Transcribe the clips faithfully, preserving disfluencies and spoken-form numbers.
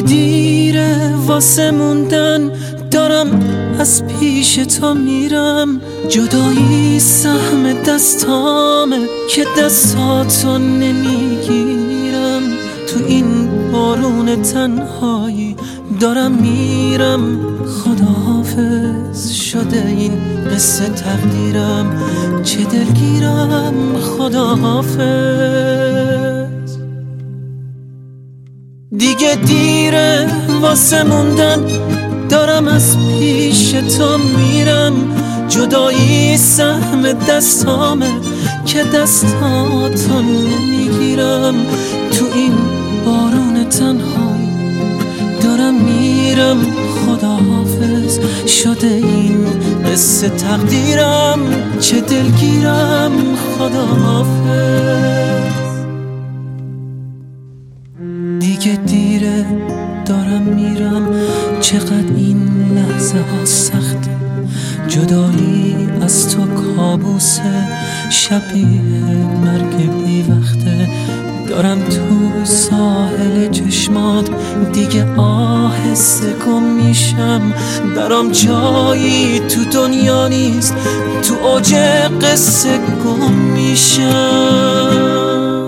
دیگه دیره واسه موندن، دارم از پیش تو میرم. جدایی سهم دستامه که دستاتو نمیگیرم. تو این بارون تنهایی دارم میرم. خداحافظ شده این قصه تقدیرم، چه دلگیرم. خداحافظ. دیگه دیره واسه موندن، دارم از پیش تو میرم. جدایی سهم دستامه که دستاتو نمیگیرم. تو این بارون تنهایی دارم میرم. خداحافظ شده این قصه تقدیرم، چه دلگیرم. خداحافظ. دیگه دیره دارم میرم. چقدر این لحظه ها سخته، جدایی از تو کابوسه، شبیه مرگ بی وقته. دارم تو ساحل چشمات دیگه آهسته گم میشم. برام جایی تو دنیا نیست، تو اوج قصه گم میشم.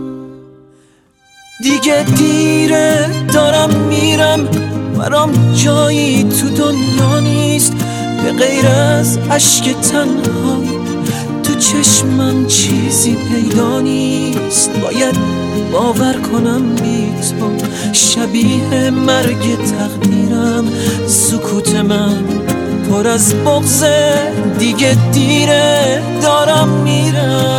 دیگه دیره دارم میرم، برام جایی تو دنیا نیست به غیر از اشک تنهایی. تو چشمم چیزی پیدا نیست، باید باور کنم بی تو شبیه مرگ تقدیرم. سکوت من پر از بغضه، دیگه دیره دارم میرم.